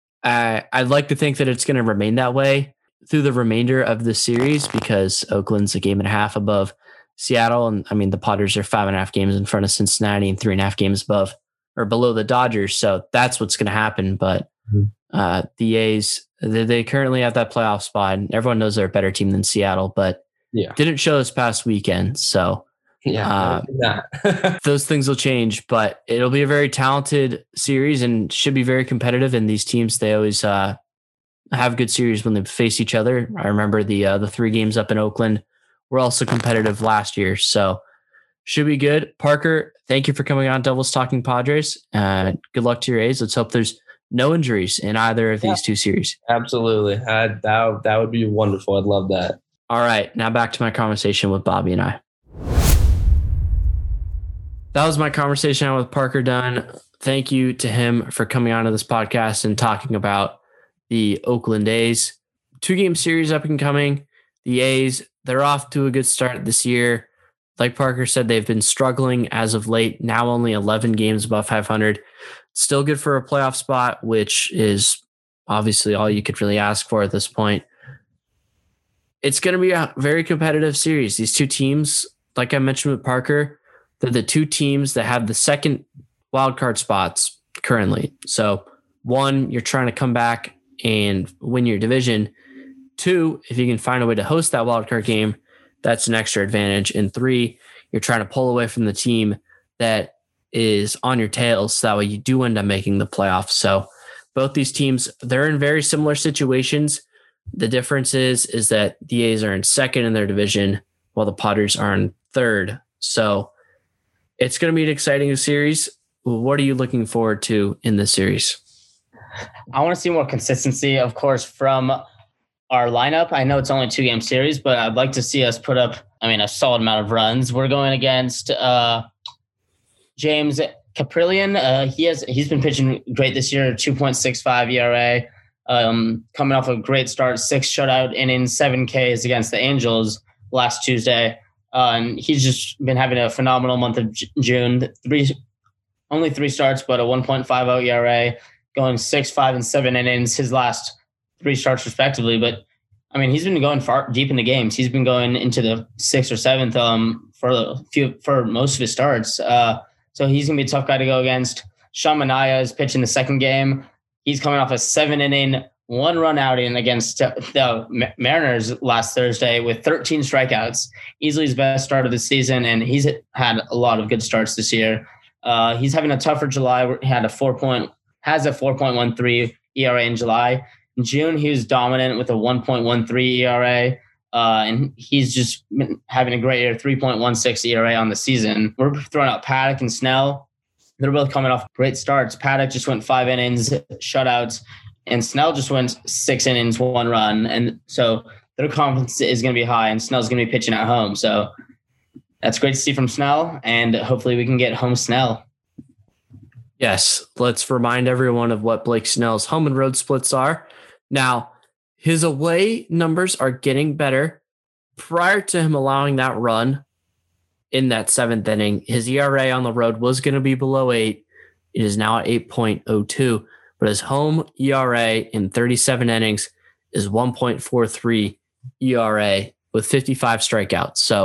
I, I'd like to think that it's going to remain that way through the remainder of the series, because Oakland's a game and a half above Seattle. And I mean, the Padres are five and a half games in front of Cincinnati and three and a half games above or below the Dodgers. So that's what's going to happen. But uh, the A's, they, they currently have that playoff spot. And everyone knows they're a better team than Seattle, but yeah, didn't show this past weekend. So yeah, uh, those things will change, but it'll be a very talented series and should be very competitive. And these teams, they always uh, have good series when they face each other. I remember the uh, the three games up in Oakland were also competitive last year, so should be good. Parker, thank you for coming on Devils Talking Padres. Uh, good luck to your A's. Let's hope there's no injuries in either of yeah. these two series. Absolutely. I, that, that would be wonderful. I'd love that. All right, now back to my conversation with Bobby and I. That was my conversation with Parker Dunn. Thank you to him for coming onto this podcast and talking about the Oakland A's. Two-game series up and coming. The A's, they're off to a good start this year. Like Parker said, they've been struggling as of late, now only eleven games above five hundred. Still good for a playoff spot, which is obviously all you could really ask for at this point. It's going to be a very competitive series. These two teams, like I mentioned with Parker, they're the two teams that have the second wildcard spots currently. So one, you're trying to come back and win your division. Two, if you can find a way to host that wildcard game, that's an extra advantage. And three, you're trying to pull away from the team that is on your tail, so that way you do end up making the playoffs. So both these teams, they're in very similar situations. The difference is, is that the A's are in second in their division while the Padres are in third. So it's going to be an exciting series. What are you looking forward to in this series? I want to see more consistency, of course, from our lineup. I know it's only a two-game series, but I'd like to see us put up, I mean, a solid amount of runs. We're going against uh, James Kaprielian. Uh, he has he's been pitching great this year, two point six five E R A, um, coming off a great start, six shutout innings, seven Ks against the Angels last Tuesday. Uh, and he's just been having a phenomenal month of J- June. Three, only three starts, but a one point five oh E R A, going six, five, and seven innings his last three starts respectively. But I mean, he's been going far deep into games. He's been going into the sixth or seventh um, for a few for most of his starts. Uh, so he's gonna be a tough guy to go against. Sean Manaea is pitching the second game. He's coming off a seven inning, one run outing against the Mariners last Thursday with thirteen strikeouts, easily his best start of the season. And he's had a lot of good starts this year. Uh, he's having a tougher July. He had a four point, has a four point one three E R A in July. In June, he was dominant with a one point one three E R A. Uh, and he's just been having a great year, three point one six E R A on the season. We're throwing out Paddock and Snell. They're both coming off great starts. Paddock just went five innings, shutouts, and Snell just went six innings, one run. And so their confidence is going to be high, and Snell's going to be pitching at home. So that's great to see from Snell, and hopefully we can get home Snell. Yes, let's remind everyone of what Blake Snell's home and road splits are. Now, his away numbers are getting better. Prior to him allowing that run in that seventh inning, his E R A on the road was going to be below eight. It is now at eight point oh two, but his home E R A in thirty-seven innings is one point four three E R A with fifty-five strikeouts. So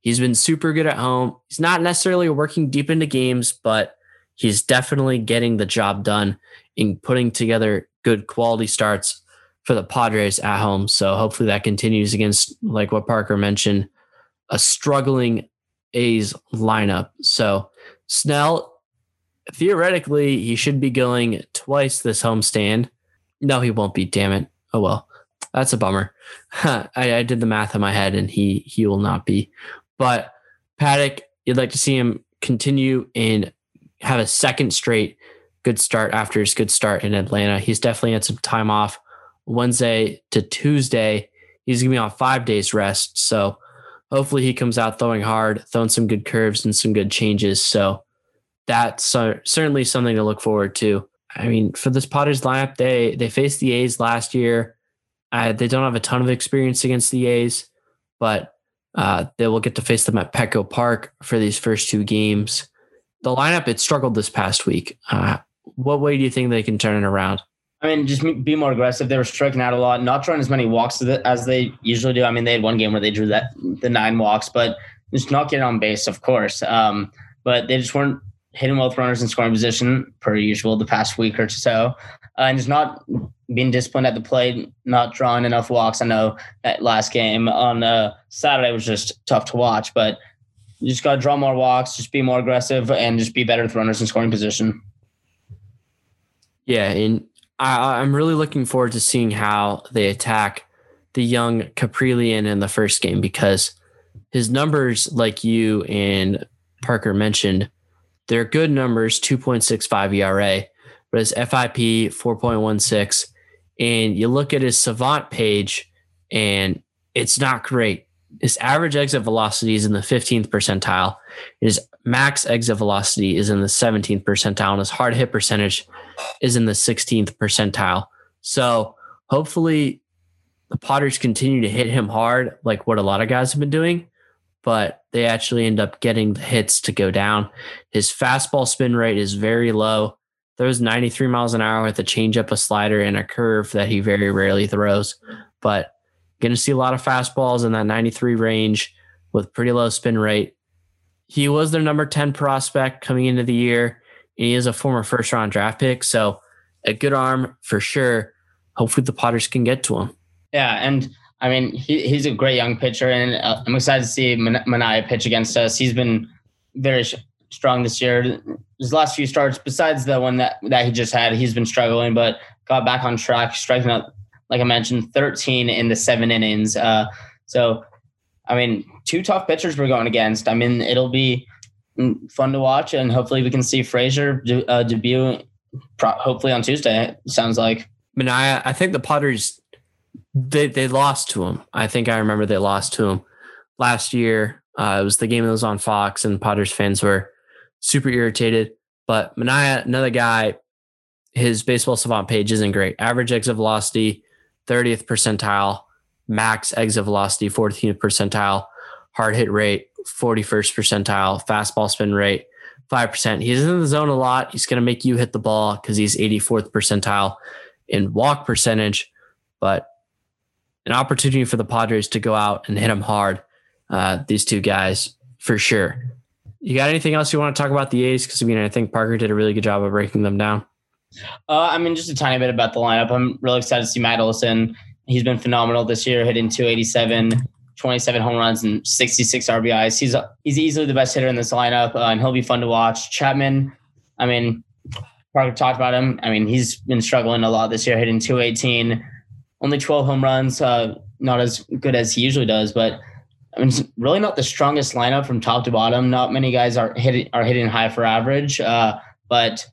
He's been super good at home. He's not necessarily working deep into games, but he's definitely getting the job done in putting together good quality starts for the Padres at home. So hopefully that continues against, like what Parker mentioned, a struggling A's lineup. So Snell, theoretically, he should be going twice this homestand. No, he won't be. Damn it. Oh, well, that's a bummer. I, I did the math in my head and he, he will not be. But Paddock, you'd like to see him continue and have a second straight good start after his good start in Atlanta. He's definitely had some time off. Wednesday to Tuesday, he's going to be on five days rest. So hopefully he comes out throwing hard, throwing some good curves and some good changes. So that's uh, certainly something to look forward to. I mean, for this Padres lineup, they they faced the A's last year. Uh, they don't have a ton of experience against the A's, but uh, they will get to face them at Petco Park for these first two games. The lineup, it struggled this past week. Uh, what way do you think they can turn it around? I mean, just be more aggressive. They were striking out a lot, not drawing as many walks as they usually do. I mean, they had one game where they drew that the nine walks, but just not getting on base, of course. Um, but they just weren't hitting well with runners in scoring position, per usual, the past week or so. Uh, and just not being disciplined at the plate, not drawing enough walks. I know that last game on uh, Saturday was just tough to watch, but you just got to draw more walks, just be more aggressive, and just be better with runners in scoring position. Yeah, and I, I'm really looking forward to seeing how they attack the young Caprillion in the first game, because his numbers, like you and Parker mentioned, they're good numbers, two point six five E R A, but his F I P, four point one six. And you look at his Savant page, and it's not great. His average exit velocity is in the fifteenth percentile. His max exit velocity is in the seventeenth percentile, and his hard hit percentage is in the sixteenth percentile. So hopefully the Padres continue to hit him hard, like what a lot of guys have been doing, but they actually end up getting the hits to go down. His fastball spin rate is very low. Throws ninety-three miles an hour with a changeup, a slider, and a curve that he very rarely throws. But going to see a lot of fastballs in that ninety-three range with pretty low spin rate. He was their number ten prospect coming into the year, and he is a former first-round draft pick, so a good arm for sure. Hopefully the Padres can get to him. Yeah, and I mean, he, he's a great young pitcher, and uh, I'm excited to see Man- Manaea pitch against us. He's been very sh- strong this year. His last few starts, besides the one that, that he just had, he's been struggling, but got back on track, striking out, like I mentioned, thirteen in the seven innings. Uh, so, I mean, two tough pitchers we're going against. I mean, it'll be fun to watch, and hopefully we can see Frazier de- uh, debut pro- hopefully on Tuesday, it sounds like. Manaea, I think the Padres, they, they lost to him. I think I remember they lost to him last year. Uh, it was the game that was on Fox, and Padres fans were super irritated. But Manaea, another guy, his baseball savant page isn't great. Average exit velocity, thirtieth percentile. Max exit velocity, fourteenth percentile. Hard hit rate, forty-first percentile. Fastball spin rate, five percent. He's in the zone a lot. He's going to make you hit the ball because he's eighty-fourth percentile in walk percentage. But an opportunity for the Padres to go out and hit him hard. Uh, these two guys, for sure. You got anything else you want to talk about the A's? Because I mean, I think Parker did a really good job of breaking them down. Uh, I mean, just a tiny bit about the lineup. I'm really excited to see Matt Olson. He's been phenomenal this year, hitting two eighty-seven, twenty-seven home runs, and sixty-six R B Is. He's he's easily the best hitter in this lineup, uh, and he'll be fun to watch. Chapman, I mean, Parker talked about him. I mean, he's been struggling a lot this year, hitting two eighteen, only twelve home runs, uh, not as good as he usually does, but I mean, it's really not the strongest lineup from top to bottom. Not many guys are hitting are hitting high for average, uh, but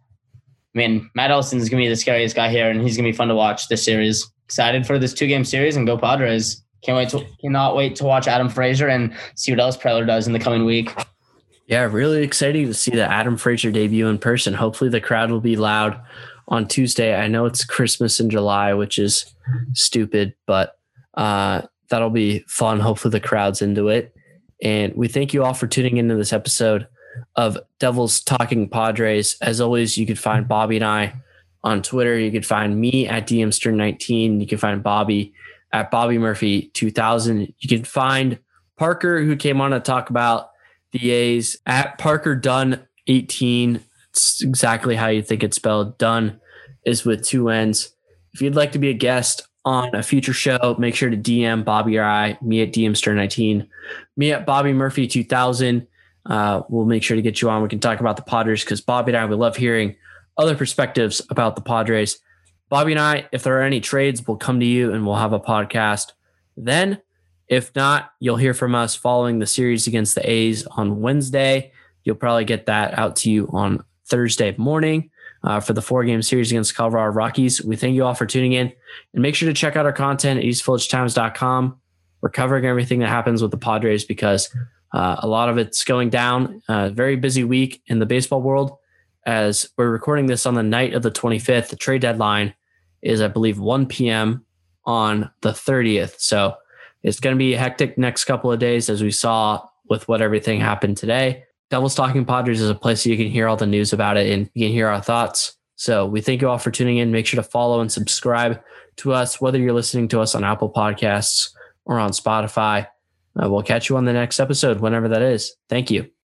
I mean, Matt Olson is going to be the scariest guy here, and he's going to be fun to watch this series. Excited for this two-game series, and go Padres. Can't wait to cannot wait to watch Adam Frazier and see what else Preller does in the coming week. Yeah, really exciting to see the Adam Frazier debut in person. Hopefully the crowd will be loud on Tuesday. I know it's Christmas in July, which is stupid, but uh, that'll be fun. Hopefully the crowd's into it. And we thank you all for tuning into this episode of Devils Talking Padres. As always, you can find Bobby and I on Twitter. You can find me at D M Stern nineteen. You can find Bobby at Bobby Murphy two thousand. You can find Parker, who came on to talk about the A's, at Parker Dunn eighteen. It's exactly how you think it's spelled. Dunn is with two N's. If you'd like to be a guest on a future show, make sure to D M Bobby or I, me at D M Stern nineteen, me at Bobby Murphy two thousand. Uh, we'll make sure to get you on. We can talk about the Padres because Bobby and I, we love hearing other perspectives about the Padres. Bobby and I, if there are any trades, we'll come to you and we'll have a podcast then. If not, you'll hear from us following the series against the A's on Wednesday. You'll probably get that out to you on Thursday morning uh, for the four-game series against the Colorado Rockies. We thank you all for tuning in, and make sure to check out our content at east village times dot com. We're covering everything that happens with the Padres because uh, a lot of it's going down. Uh, very busy week in the baseball world. As we're recording this on the night of the twenty-fifth, the trade deadline is, I believe, one p.m. on the thirtieth. So it's going to be a hectic next couple of days, as we saw with what everything happened today. Devils Talking Padres is a place so you can hear all the news about it and you can hear our thoughts. So we thank you all for tuning in. Make sure to follow and subscribe to us, whether you're listening to us on Apple Podcasts or on Spotify. Uh, we'll catch you on the next episode, whenever that is. Thank you.